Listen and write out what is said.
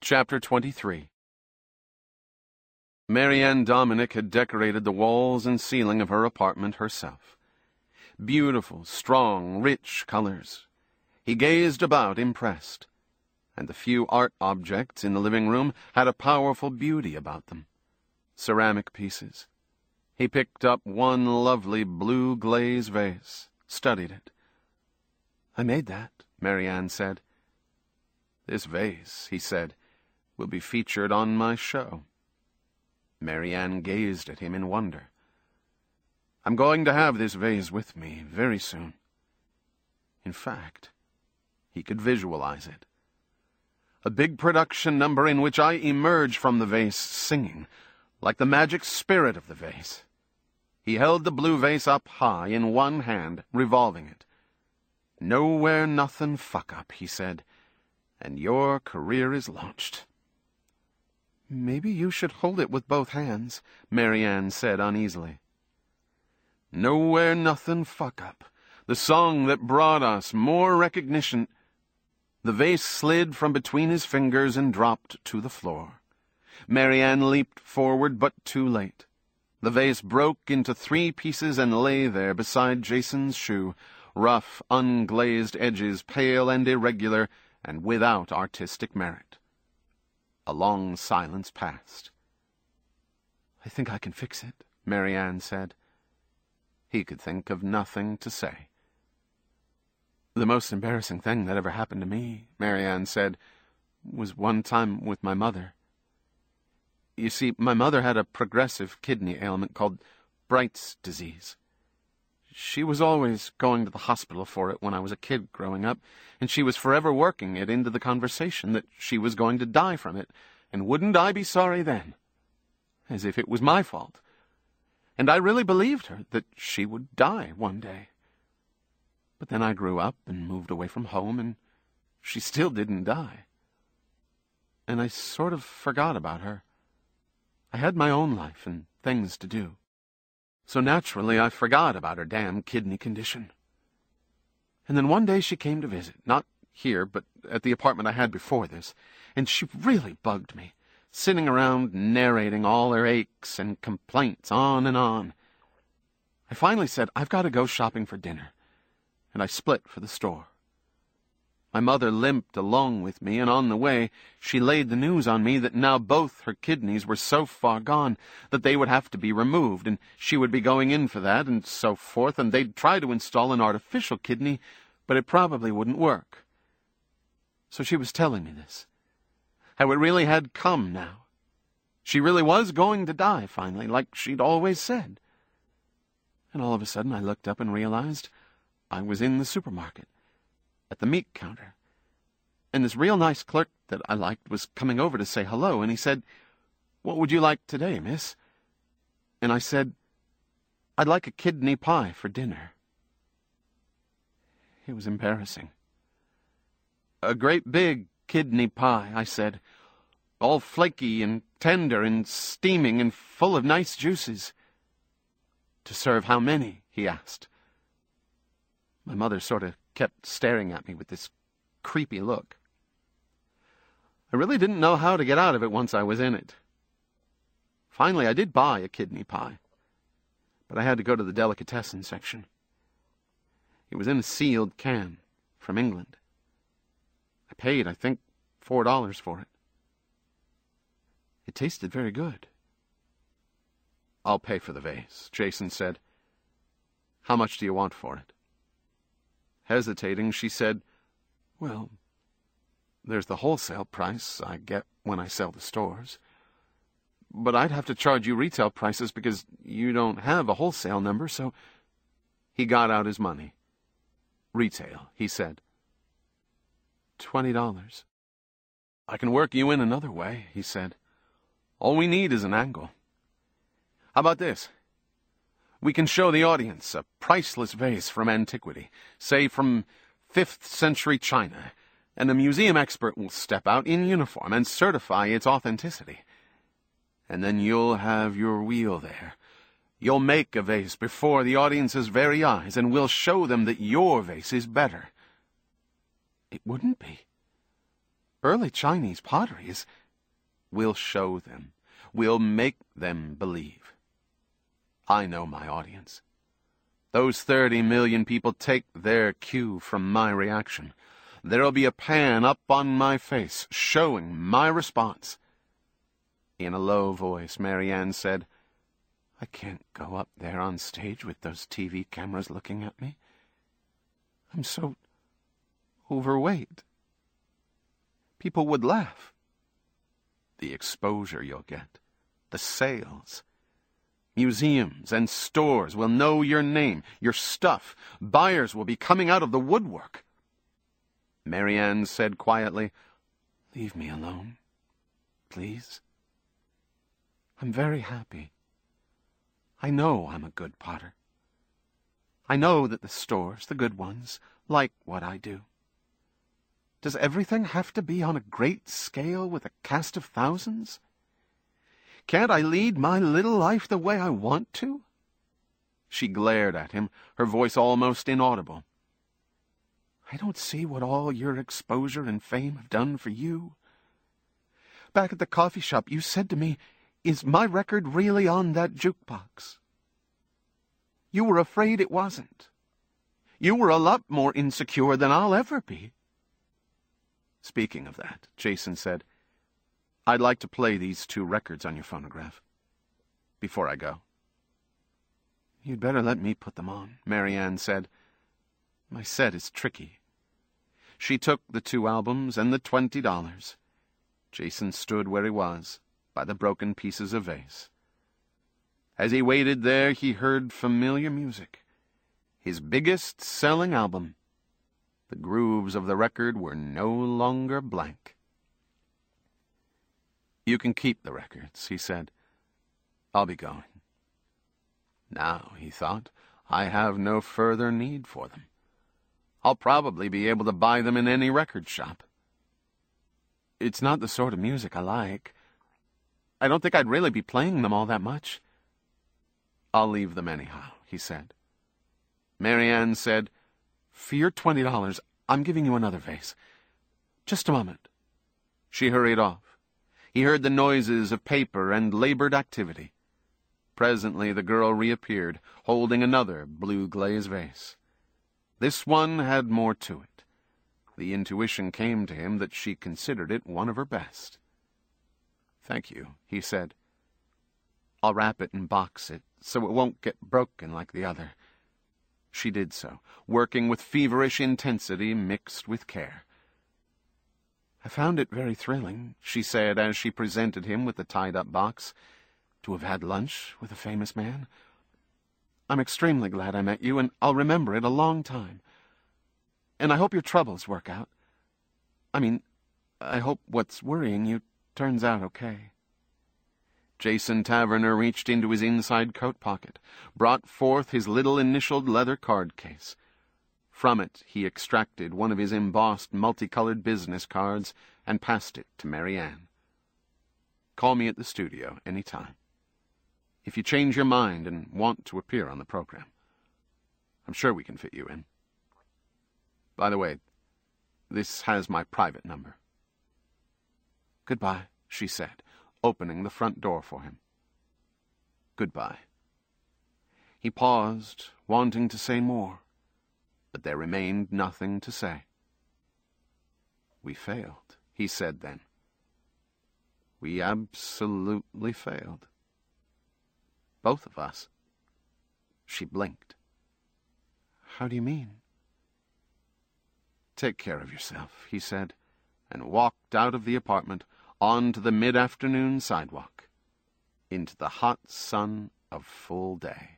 Chapter 23. Marianne Dominic had decorated the walls and ceiling of her apartment herself. Beautiful, strong, rich colors. He gazed about impressed, and the few art objects in the living room had a powerful beauty about them. Ceramic pieces. He picked up one lovely blue glaze vase, studied it. "I made that," Marianne said. "This vase," he said, "will be featured on my show." Marianne gazed at him in wonder. "I'm going to have this vase with me very soon." In fact, he could visualize it. A big production number in which I emerge from the vase singing, like the magic spirit of the vase. He held the blue vase up high in one hand, revolving it. "Nowhere Nothing Fuck Up," he said, "and your career is launched." "Maybe you should hold it with both hands," Marianne said uneasily. Nowhere Nothing Fuck Up, the song that brought us more recognition. The vase slid from between his fingers and dropped to the floor. Marianne leaped forward, but too late. The vase broke into 3 pieces and lay there beside Jason's shoe, rough, unglazed edges, pale and irregular, and without artistic merit. A long silence passed. "I think I can fix it," Marianne said. He could think of nothing to say. "The most embarrassing thing that ever happened to me," Marianne said, "was one time with my mother. You see, my mother had a progressive kidney ailment called Bright's disease. She was always going to the hospital for it when I was a kid growing up, and she was forever working it into the conversation that she was going to die from it, and wouldn't I be sorry then? As if it was my fault. And I really believed her, that she would die one day. But then I grew up and moved away from home, and she still didn't die. And I sort of forgot about her. I had my own life and things to do. So naturally I forgot about her damn kidney condition. And then one day she came to visit, not here, but at the apartment I had before this, and she really bugged me, sitting around narrating all her aches and complaints on and on. I finally said, "I've got to go shopping for dinner," and I split for the store. My mother limped along with me, and on the way she laid the news on me that now both her kidneys were so far gone that they would have to be removed, and she would be going in for that, and so forth, and they'd try to install an artificial kidney, but it probably wouldn't work. So she was telling me this, how it really had come now. She really was going to die finally, like she'd always said. And all of a sudden I looked up and realized I was in the supermarket, at the meat counter, and this real nice clerk that I liked was coming over to say hello, and he said, "What would you like today, miss?" And I said, "I'd like a kidney pie for dinner." It was embarrassing. "A great big kidney pie," I said, "all flaky and tender and steaming and full of nice juices." "To serve how many?" he asked. My mother sort of kept staring at me with this creepy look. I really didn't know how to get out of it once I was in it. Finally, I did buy a kidney pie, but I had to go to the delicatessen section. It was in a sealed can from England. I paid, I think, $4 for it. It tasted very good. "I'll pay for the vase," Jason said. "How much do you want for it?" Hesitating, she said, "Well, there's the wholesale price I get when I sell to stores. But I'd have to charge you retail prices because you don't have a wholesale number, so—" He got out his money. "Retail," he said. $20. "I can work you in another way," he said. "All we need is an angle. How about this? We can show the audience a priceless vase from antiquity, say from 5th century China, and a museum expert will step out in uniform and certify its authenticity. And then you'll have your wheel there. You'll make a vase before the audience's very eyes, and we'll show them that your vase is better." "It wouldn't be." Early Chinese pottery is... We'll show them. We'll make them believe. I know my audience. Those 30 million people take their cue from my reaction. There'll be a pan up on my face, showing my response. In a low voice, Marianne said, I can't go up there on stage with those TV cameras looking at me. I'm so overweight. People would laugh. The exposure you'll get, the sales. Museums and stores will know your name, your stuff. Buyers will be coming out of the woodwork. Marianne said quietly, Leave me alone, please. I'm very happy. I know I'm a good potter. I know that the stores, the good ones, like what I do. Does everything have to be on a great scale with a cast of thousands? Can't I lead my little life the way I want to? She glared at him, her voice almost inaudible. I don't see what all your exposure and fame have done for you. Back at the coffee shop, you said to me, Is my record really on that jukebox? You were afraid it wasn't. You were a lot more insecure than I'll ever be. Speaking of that, Jason said, I'd like to play these 2 records on your phonograph. Before I go. You'd better let me put them on, Marianne said. My set is tricky. She took the 2 albums and the $20. Jason stood where he was, by the broken pieces of vase. As he waited there, he heard familiar music. His biggest-selling album. The grooves of the record were no longer blank. You can keep the records, he said. I'll be going. Now, he thought, I have no further need for them. I'll probably be able to buy them in any record shop. It's not the sort of music I like. I don't think I'd really be playing them all that much. I'll leave them anyhow, he said. Marianne said, For your $20, I'm giving you another vase. Just a moment. She hurried off. He heard the noises of paper and labored activity. Presently the girl reappeared, holding another blue glaze vase. This one had more to it. The intuition came to him that she considered it one of her best. Thank you, he said. I'll wrap it and box it so it won't get broken like the other. She did so, working with feverish intensity mixed with care. I found it very thrilling, she said as she presented him with the tied-up box, to have had lunch with a famous man. I'm extremely glad I met you, and I'll remember it a long time. And I hope your troubles work out. I hope what's worrying you turns out okay. Jason Taverner reached into his inside coat pocket, brought forth his little initialed leather card case. From it he extracted one of his embossed multicolored business cards and passed it to Marianne. Call me at the studio any time. If you change your mind and want to appear on the program, I'm sure we can fit you in. By the way, this has my private number. Goodbye, she said, opening the front door for him. Goodbye. He paused, wanting to say more, but there remained nothing to say. We failed, he said then. We absolutely failed. Both of us. She blinked. How do you mean? Take care of yourself, he said, and walked out of the apartment onto the mid-afternoon sidewalk, into the hot sun of full day.